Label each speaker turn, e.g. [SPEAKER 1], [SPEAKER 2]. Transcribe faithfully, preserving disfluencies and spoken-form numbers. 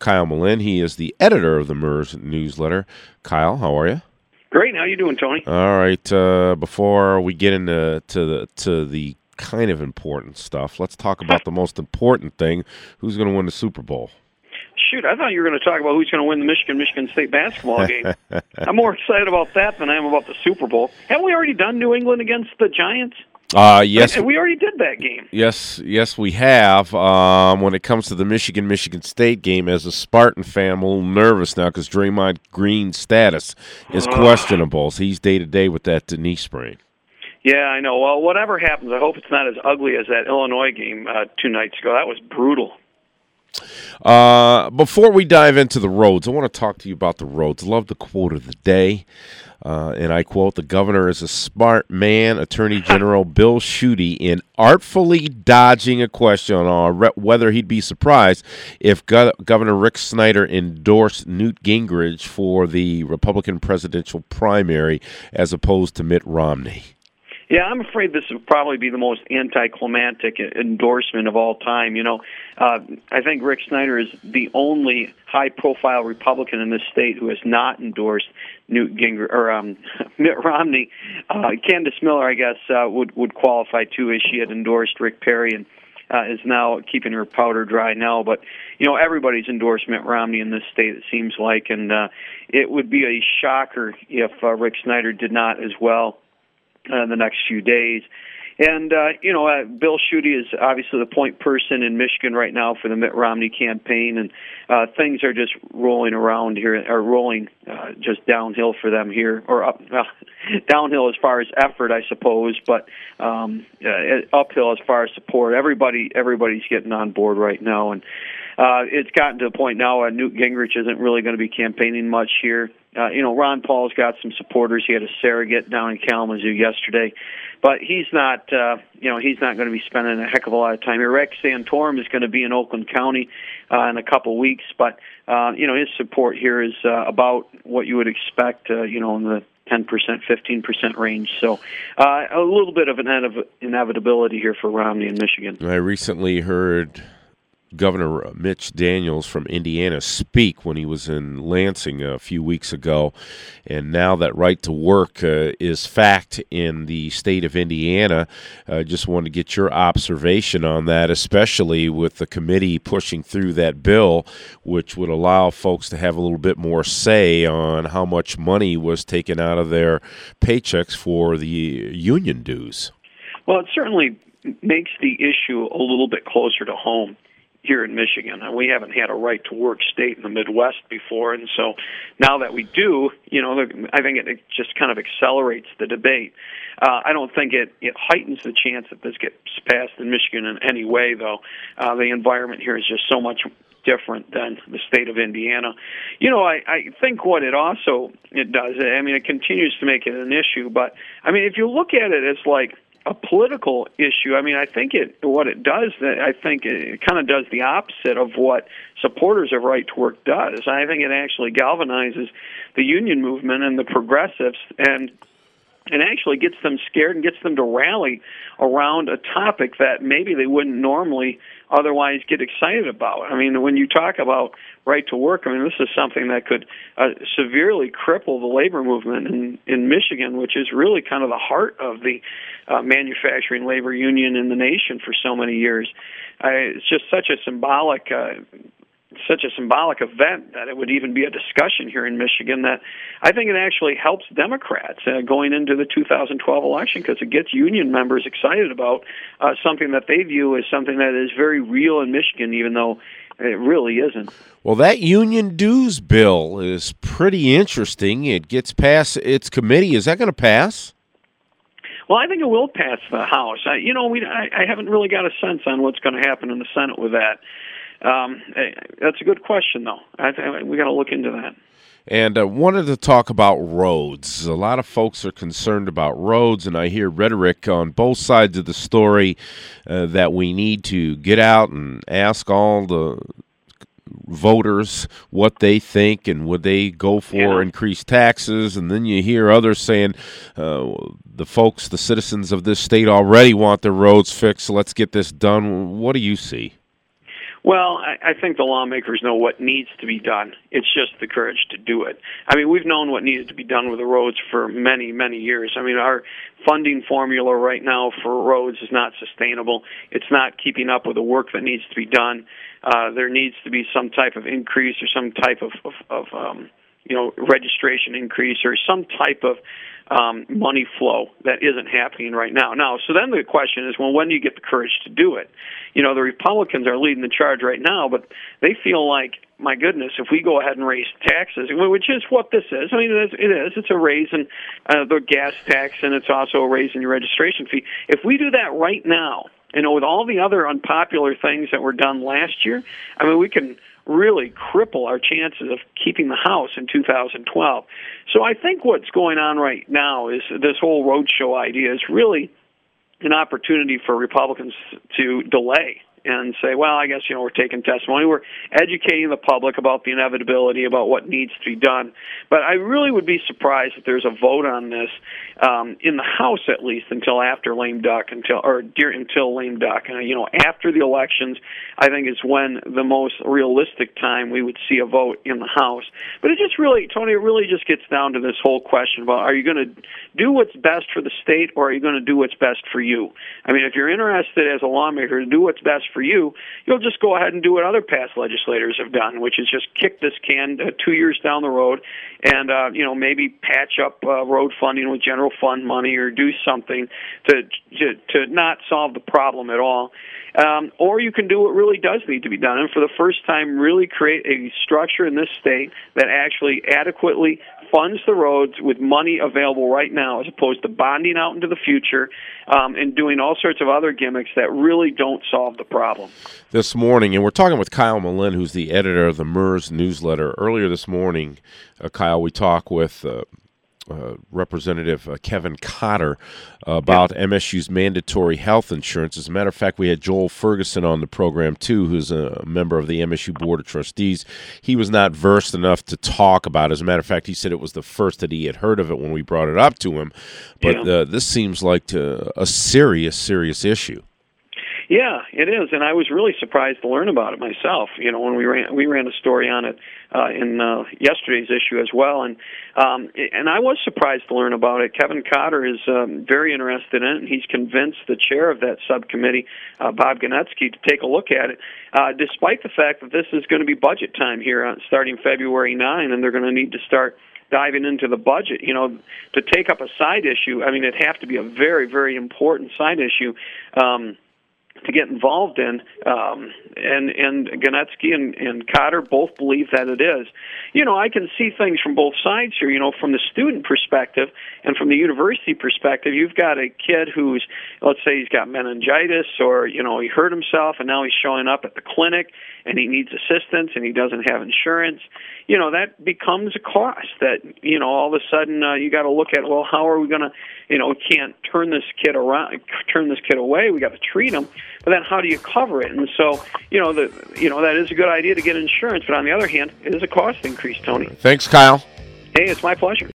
[SPEAKER 1] Kyle Malin. He is the editor of the M E R S newsletter. Kyle, how are you?
[SPEAKER 2] Great. How you doing, Tony?
[SPEAKER 1] All right. Uh, before we get into to the to the kind of important stuff, let's talk about the most important thing: who's going to win the Super Bowl?
[SPEAKER 2] Shoot, I thought you were going to talk about who's going to win the Michigan-Michigan State basketball game. I'm more excited about that than I am about the Super Bowl. Haven't we already done New England against the Giants?
[SPEAKER 1] Uh, yes.
[SPEAKER 2] I mean, we already did that game.
[SPEAKER 1] Yes, yes, we have. Um, when it comes to the Michigan-Michigan State game, as a Spartan fan, I'm a little nervous now because Draymond Green's status is questionable. So he's day-to-day with that knee sprain.
[SPEAKER 2] Yeah, I know. Well, whatever happens, I hope it's not as ugly as that Illinois game uh, two nights ago. That was brutal.
[SPEAKER 1] Uh, before we dive into the roads, I want to talk to you about the roads. Love the quote of the day. Uh, and I quote, "The governor is a smart man." Attorney General Bill Schuette, in artfully dodging a question on re- whether he'd be surprised if Go- Governor Rick Snyder endorsed Newt Gingrich for the Republican presidential primary as opposed to Mitt Romney.
[SPEAKER 2] Yeah, I'm afraid this would probably be the most anticlimactic endorsement of all time. You know, uh, I think Rick Snyder is the only high-profile Republican in this state who has not endorsed Newt Gingrich or um, Mitt Romney. Uh, Candace Miller, I guess, uh, would would qualify too, as she had endorsed Rick Perry and uh, is now keeping her powder dry now. But you know, everybody's endorsed Mitt Romney in this state, it seems like, and uh, it would be a shocker if uh, Rick Snyder did not as well. Uh, the next few days. And, uh, you know, uh, Bill Schuette is obviously the point person in Michigan right now for the Mitt Romney campaign, and uh, things are just rolling around here, or rolling uh, just downhill for them here, or up, uh, downhill as far as effort, I suppose, but um, uh, uphill as far as support. Everybody, everybody's getting on board right now, and uh, it's gotten to the point now uh, Newt Gingrich isn't really going to be campaigning much here. Uh, you know, Ron Paul's got some supporters. He had a surrogate down in Kalamazoo yesterday, but he's not. Uh, you know, he's not going to be spending a heck of a lot of time here. Rex Santorum is going to be in Oakland County uh, in a couple weeks, but uh, you know, his support here is uh, about what you would expect. Uh, you know, in the ten percent, fifteen percent range. So uh, a little bit of an inev- inevitability here for Romney in Michigan.
[SPEAKER 1] I recently heard Governor Mitch Daniels from Indiana speak when he was in Lansing a few weeks ago, and now that right to work uh, is fact in the state of Indiana. I uh, just wanted to get your observation on that, especially with the committee pushing through that bill, which would allow folks to have a little bit more say on how much money was taken out of their paychecks for the union dues.
[SPEAKER 2] Well, it certainly makes the issue a little bit closer to home here in Michigan. And we haven't had a right-to-work state in the Midwest before, and so now that we do, you know, I think it just kind of accelerates the debate. Uh, I don't think it, it heightens the chance that this gets passed in Michigan in any way, though. Uh, the environment here is just so much different than the state of Indiana. You know, I, I think what it also it does, I mean, it continues to make it an issue, but, I mean, if you look at it as like a political issue, I mean, I think it what it does, I think it kind of does the opposite of what supporters of right to work does. I think it actually galvanizes the union movement and the progressives, and and actually gets them scared and gets them to rally around a topic that maybe they wouldn't normally otherwise get excited about. I mean, when you talk about right to work, I mean, this is something that could uh, severely cripple the labor movement in, in Michigan, which is really kind of the heart of the uh, manufacturing labor union in the nation for so many years. Uh, it's just such a symbolic uh, such a symbolic event that it would even be a discussion here in Michigan, that I think it actually helps Democrats uh, going into the two thousand twelve election, because it gets union members excited about uh, something that they view as something that is very real in Michigan, even though it really isn't.
[SPEAKER 1] Well, that union dues bill is pretty interesting. It gets past its committee. Is that going to pass?
[SPEAKER 2] Well, I think it will pass the House. I, you know, we I, I haven't really got a sense on what's going to happen in the Senate with that. Um, that's a good question, though. I th- we got to look into that.
[SPEAKER 1] And uh, wanted to talk about roads. A lot of folks are concerned about roads, and I hear rhetoric on both sides of the story uh, that we need to get out and ask all the voters what they think and would they go for
[SPEAKER 2] yeah.
[SPEAKER 1] increased taxes. And then you hear others saying uh, the folks, the citizens of this state already want their roads fixed, so let's get this done. What do you see?
[SPEAKER 2] Well, I, I think the lawmakers know what needs to be done. It's just the courage to do it. I mean, we've known what needed to be done with the roads for many, many years. I mean, our funding formula right now for roads is not sustainable. It's not keeping up with the work that needs to be done. Uh, there needs to be some type of increase or some type of, of, of um, you know, registration increase or some type of um, money flow that isn't happening right now. Now, so then the question is, well, when do you get the courage to do it? You know, the Republicans are leading the charge right now, but they feel like, my goodness, if we go ahead and raise taxes, which is what this is. I mean, it is. It is. It's a raise in uh, the gas tax, and it's also a raise in your registration fee. If we do that right now, you know, with all the other unpopular things that were done last year, I mean, we can really cripple our chances of keeping the House in two thousand twelve. So I think what's going on right now is this whole roadshow idea is really an opportunity for Republicans to delay and say, well, I guess, you know, we're taking testimony. We're educating the public about the inevitability, about what needs to be done. But I really would be surprised if there's a vote on this um, in the House, at least, until after lame duck, until or dear, until lame duck. And, you know, after the elections, I think is when the most realistic time we would see a vote in the House. But it just really, Tony, it really just gets down to this whole question about, are you going to do what's best for the state, or are you going to do what's best for you? I mean, if you're interested as a lawmaker to do what's best for you, you'll just go ahead and do what other past legislators have done, which is just kick this can uh, two years down the road and, uh, you know, maybe patch up uh, road funding with general fund money or do something to, to, to not solve the problem at all. Um, or you can do what really does need to be done, and for the first time really create a structure in this state that actually adequately funds the roads with money available right now, as opposed to bonding out into the future um, and doing all sorts of other gimmicks that really don't solve the problem.
[SPEAKER 1] This morning, and we're talking with Kyle Malin, who's the editor of the M E R S newsletter. Earlier this morning, uh, Kyle, we talked with uh, Uh, Representative uh, Kevin Cotter uh, about yeah. M S U's mandatory health insurance. As a matter of fact, we had Joel Ferguson on the program, too, who's a member of the M S U Board of Trustees. He was not versed enough to talk about it. As a matter of fact, he said it was the first that he had heard of it when we brought it up to him. But yeah. uh, this seems like to, a serious, serious issue.
[SPEAKER 2] Yeah, it is, and I was really surprised to learn about it myself. You know, when we ran we ran a story on it uh, in uh, yesterday's issue as well, and um, and I was surprised to learn about it. Kevin Cotter is um, very interested in it, and he's convinced the chair of that subcommittee, uh, Bob Gonetsky, to take a look at it, uh, despite the fact that this is going to be budget time here on, starting February ninth, and they're going to need to start diving into the budget. You know, to take up a side issue, I mean, it'd have to be a very, very important side issue. Um, to get involved in, um, and and Gonetsky and, and Cotter both believe that it is. You know, I can see things from both sides here. You know, from the student perspective and from the university perspective, you've got a kid who's, let's say he's got meningitis, or, you know, he hurt himself and now he's showing up at the clinic and he needs assistance and he doesn't have insurance. You know, that becomes a cost that, you know, all of a sudden uh, you got to look at, well, how are we going to, you know, we can't turn this kid around, turn this kid away. We got to treat him, but then how do you cover it? And so, you know, the, you know, that is a good idea to get insurance, but on the other hand, it is a cost increase, Tony.
[SPEAKER 1] Thanks, Kyle.
[SPEAKER 2] Hey, it's my pleasure.